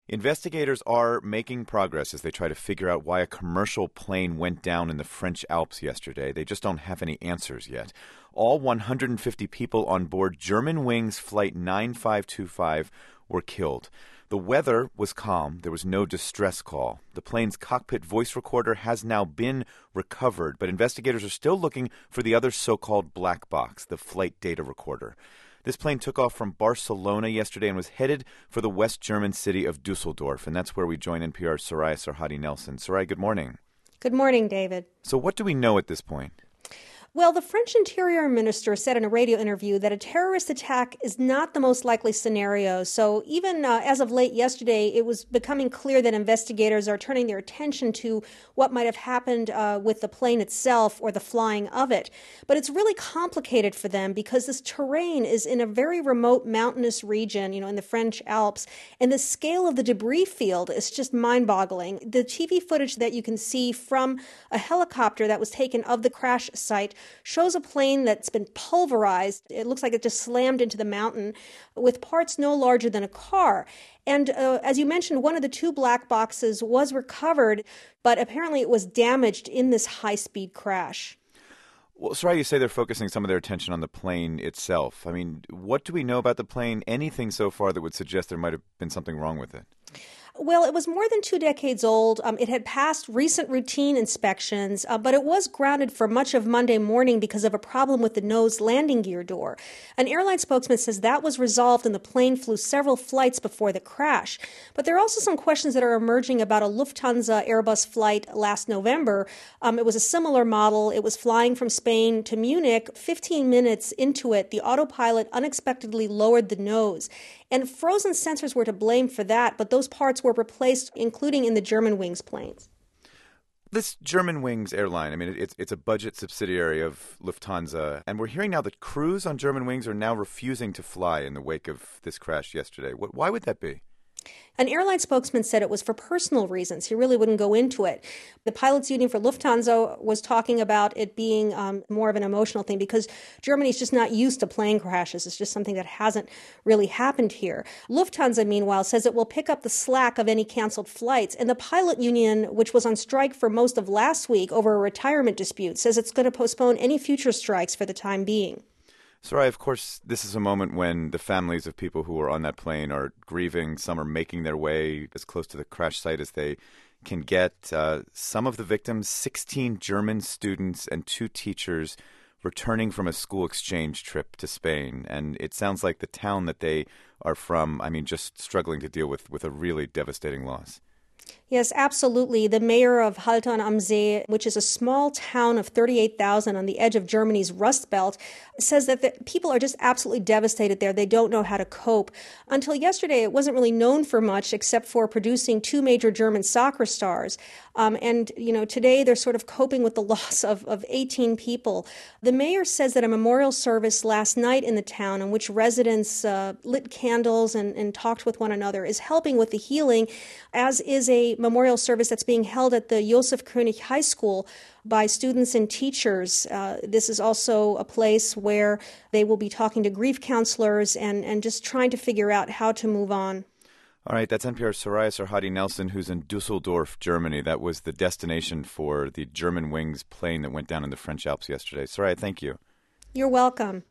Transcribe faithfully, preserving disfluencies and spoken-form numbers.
Investigators are making progress as they try to figure out why a commercial plane went down in the French Alps yesterday. They just don't have any answers yet. All one hundred fifty people on board Germanwings Flight nine five two five were killed. The weather was calm. There was no distress call. The plane's cockpit voice recorder has now been recovered, but investigators are still looking for the other so-called black box, the flight data recorder. This plane took off from Barcelona yesterday and was headed for the West German city of Dusseldorf, and that's where we join N P R's Soraya Sarhadi Nelson. Soraya, good morning. Good morning, David. So what do we know at this point? Well, the French Interior Minister said in a radio interview that a terrorist attack is not the most likely scenario. So even uh, as of late yesterday, it was becoming clear that investigators are turning their attention to what might have happened uh, with the plane itself or the flying of it. But it's really complicated for them because this terrain is in a very remote mountainous region, you know, in the French Alps, and the scale of the debris field is just mind-boggling. The T V footage that you can see from a helicopter that was taken of the crash site shows a plane that's been pulverized. It looks like it just slammed into the mountain with parts no larger than a car. And uh, as you mentioned, one of the two black boxes was recovered, but apparently it was damaged in this high-speed crash. Well, Soraya, you say they're focusing some of their attention on the plane itself. I mean, what do we know about the plane? Anything so far that would suggest there might have been something wrong with it? Well, it was more than two decades old. Um, it had passed recent routine inspections, uh, but it was grounded for much of Monday morning because of a problem with the nose landing gear door. An airline spokesman says that was resolved and the plane flew several flights before the crash. But there are also some questions that are emerging about a Lufthansa Airbus flight last November. Um, it was a similar model. It was flying from Spain to Munich. fifteen minutes into it, the autopilot unexpectedly lowered the nose. And frozen sensors were to blame for that, but those parts were replaced, including in the Germanwings planes. This Germanwings airline, I mean, it's it's a budget subsidiary of Lufthansa, and we're hearing now that crews on Germanwings are now refusing to fly in the wake of this crash yesterday. What, why would that be? An airline spokesman said it was for personal reasons. He really wouldn't go into it. The pilots' union for Lufthansa was talking about it being um, more of an emotional thing because Germany's just not used to plane crashes. It's just something that hasn't really happened here. Lufthansa, meanwhile, says it will pick up the slack of any canceled flights. And the pilot union, which was on strike for most of last week over a retirement dispute, says it's going to postpone any future strikes for the time being. Soraya, of course, this is a moment when the families of people who were on that plane are grieving. Some are making their way as close to the crash site as they can get. Uh, some of the victims, sixteen German students and two teachers, returning from a school exchange trip to Spain. And it sounds like the town that they are from, I mean, just struggling to deal with, with a really devastating loss. Yes, absolutely. The mayor of Haltern am See, which is a small town of thirty-eight thousand on the edge of Germany's Rust Belt, says that the people are just absolutely devastated there. They don't know how to cope. Until yesterday, it wasn't really known for much except for producing two major German soccer stars. Um, and, you know, today they're sort of coping with the loss of, of eighteen people. The mayor says that a memorial service last night in the town in which residents uh, lit candles and, and talked with one another is helping with the healing, as is a memorial service that's being held at the Josef König High School by students and teachers. Uh, this is also a place where they will be talking to grief counselors and, and just trying to figure out how to move on. All right, that's N P R's Soraya Sarhadi Nelson, who's in Dusseldorf, Germany. That was the destination for the Germanwings plane that went down in the French Alps yesterday. Soraya, thank you. You're welcome.